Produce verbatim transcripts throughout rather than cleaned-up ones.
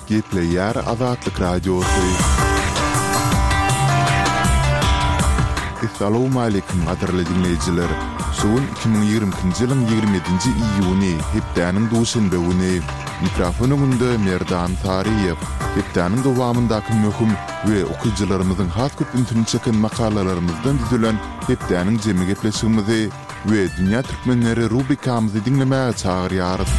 Gepleyer Azatlyk Radiosu. Assalamu alaykum gaderli dinleyijiler. Şuun iki bin ýigrimkinji ýylyň ýigrimedinji iýuny hepdäniň duşunba güni mikrofonunda Merdan Tariýew. Hepdäniň dowamyndaky möhüm we okuwçylarymyzyň has köp üntüni çeken makalalarymyzdan düzülen hepdäniň jemi gepleşigimizi we dünýä türkmenleri rubrikamyzy dinlemäge çagyrýarys.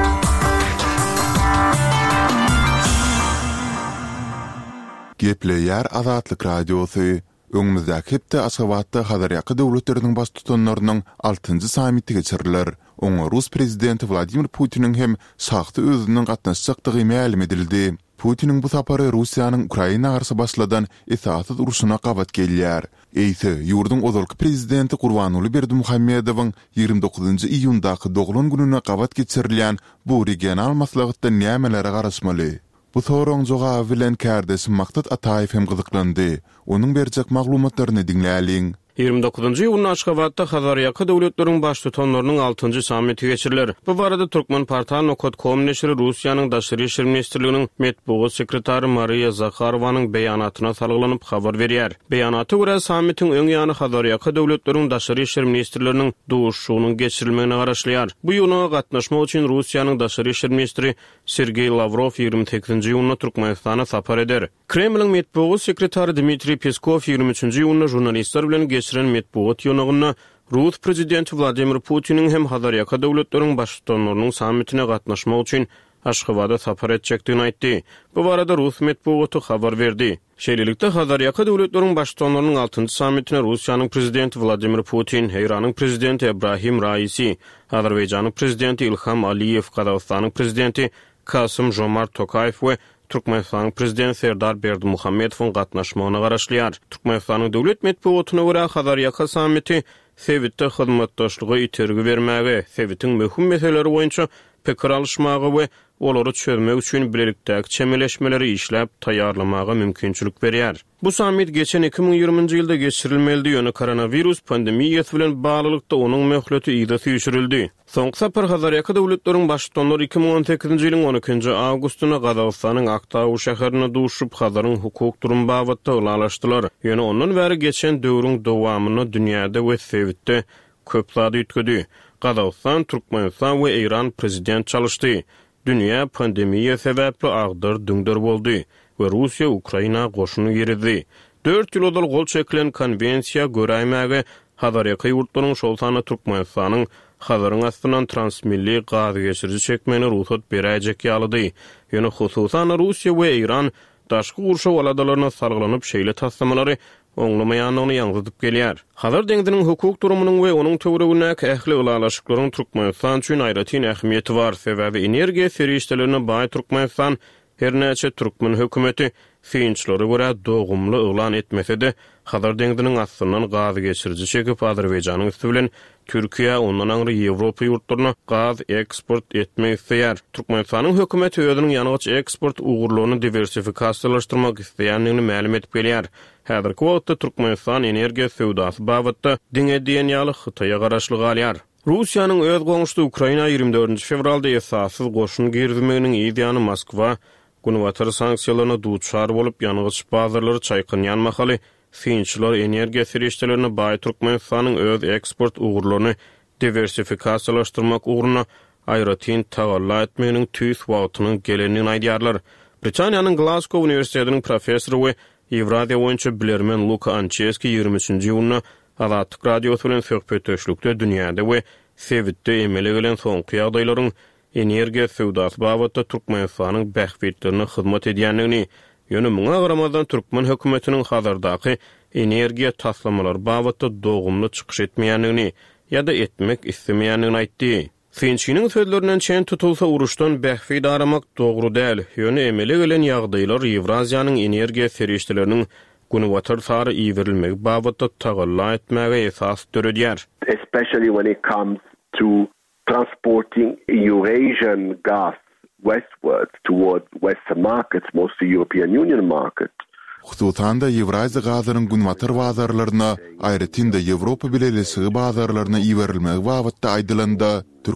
Gepleyer Azatlyk Radiosu. Öňümizde hepde Aşgabatda Hadarýaky döwletleriniň baş tutanlarynyň altıncı samiti geçiriler. Oňa Rus prezidenti Vladimir Putiniň hem şahsy özüniň gatnaşjakdygy ma'lum edildi. Putiniň bu sapary Russiýanyň Ukraina garşy başladan esasy uruşuna gawat gelýär. Eýse ýurdun ozalky prezidenti Gurbanuly Berdimuhammedowyň ýygrimi dokuzynjy iýundaky doglan gününe gawat geçirilýän bu regional maslahatda nämelere garaşmaly? Bu soraň jogaby bilen kärdeşim Maktat Ataýew hem gyzyklandy. Onuň berjek maglumatlaryny dinläliň. ýygrimi dokuzynjy ýylyň Aşgabatda Hadarýaky döwletleriniň baş tutanlarynyň altıncı samiti geçiriler. Bu barada Türkmen portaly Nokot kom neşri Russiýanyň daşary işler ministrliginiň metbuat sekretary Mariya Zakharowanyň beýanatyna salgylanyp habar berýär. Beýanaty görä samitiň öň ýany Hadarýaky döwletleriniň daşary işler ministrliginiň duşugynyň geçirilmegine garaşlýar. Bu ýylyna gatnaşmak üçin Russiýanyň daşary işler ministri Sergey Lavrov ýygrimi sekizinji ýylyna Türkmenistana sapar eder. Kremliň metbuat sekretary Dmitri Peskov ýygrimi üçinji ýylyna jurnalistler bilen geçiren metbuat ýygynyna Rus prezidenti Vladimir Putiniň hem Hadarýaky döwletleriniň baş tutanlarynyň samitine gatnaşmak üçin Aşgabada sapar etjekdigini aýtdy. Bu barada Rus metbuaty habar berdi. Şeýlelikde Hadarýaky döwletleriniň baş tutanlarynyň altıncı samitine Russiýanyň prezidenti Vladimir Putin, Eýranyň prezidenti Ebrahim Raisi, Azerbaýjanyň prezidenti Ilham Aliýew, Kazakstanyň prezidenti Kasym Jomart Tokayew we Türkmenistanyň prezidenti Serdar Berdimuhammedowyň gatnaşmagyna garaşlýar. Türkmenistanyň döwlet metbuatyna görä Hadarýaky samiti Sewitde hyzmatdaşlygy itergi bermäge, Sewitiň möhüm meselleri boýunça pikir alışmagy we olary çözmek üçin bilelikdäki çemeleşmeleri işläp taýýarlamaga mümkinçilik berýär. Bu samit geçen iki bin ýygrimiňji ýylda geçirilmeli ýöne koronavirus pandemiýasy bilen baglykda onuň möhleti ýyda süýşürildi. Soňky sapar Hadarýaky döwletleriniň baş tutanlary iki bin on sekizinji ýylyň on ikinji awgustyna Kazakstanyň Aktaw şäherine duşup Hazaryň hukuk durumy babatda ulalaşdylar. Ýöne ondan bäri geçen döwrüň dowamyny dünýäde we Sewitde köp zat ýetgidi. Kazakistan, Türkmenistan we Eýran prezident çalışdy. Dünya pandemiýa sebäpli agdyr düňder boldy we Russiýa Ukraina goşuny ýeridi. dört ýyl odal gol çekilen konvensiýa göräýmäge Hadarýaky ýurtlaryň şol sany Türkmenistanyň Hazaryň astynan transmilli gaz geçiriji çekmegine ruhsat berýäjek ýalydy. Ýöne hususan Russiýa we Eýran daşky gurşa waladalaryna sargylanyp şeýle taslamalary oňlamaýanyny ýaňratyp gelýär. Hazar deňdiniň hukuk durumynyň we onuň töweregindäki ähli ulalaşyklaryň Türkmenistan üçin aýratyn ähmiýeti bar. Sebäbi energiýa serişdelerine baý Türkmenistan her näçe türkmen hökümeti fiýinçlere görä dogumly elan etmese-de Hazar deňdiniň astynan gaz geçiriji çekip Azerbaýjanyň üstü bilen Türkiýe ondan aňry Ýewropa ýurtlaryna gaz eksport etmek isleýär. Türkmenistanyň hökümeti özüniň ýanygyç eksport ugurlugyny diversifikasiýalaşdyrmak isleýänligini ma'lum etip gelýär. Häzirki wagtda Türkmenistan energiýa sewdasy babatda diňe diýen ýaly Hytaýa garaşlyk alýar. Russiýanyň öz goňuşdy Ukraina ýygrimi dördünji fevralda esassy goşun girmeginiň ideýany Moskwa Gunwatar sanksiýalaryna duçar bolup ýanygyç bazarlary çaýkynýan mahaly fiýinçler energiýa serişdelerine baý Türkmenistanyň öz eksport ugurlaryny diversifikasiýalaşdyrmak ugruna aýratyn tagalla etmeginiň tüýs wagtynyň gelenini aýdýarlar. Britaniýanyň Glasgow Uniwersitetiniň professory we Ýewraziýa boýunça bilermen Luka Ancheski ýygrimi üçinji ýylyna Azatlyk Radiosu bilen söhbetdeşlikde dünýäde we Sewitde emele gelen soňky ýagdaýlaryň energiýa sewdasy babatda Türkmenistanyň bähbetlerine hyzmat edýänligini, ýöne muňa garamadan Türkmen hökümetiniň hazırdaky energiýa taslamalary babatda dogumly çykyş etmeýänligini ýa-da etmek islemeýänligini aýtdy. Fiýinçiniň sözlerinden çen tutulsa uruşdan bähbet aramak dogry däl. Ýöne emele gelen ýagdaýlar Ýewraziýanyň energiýa serişdeleriniň Gunwatar sary iýerilmegi babatda tagalla etmäge esas töredýär. Especially when it comes to transporting Eurasian gas westwards towards Western markets, mostly European Union markets. Hususan da Ýewraziýa gazaryň Gunwatar bazarlaryna, aýratyn da Ýewropa bilen elçi bazarlaryna iýerilmegi babatda aýdylandy.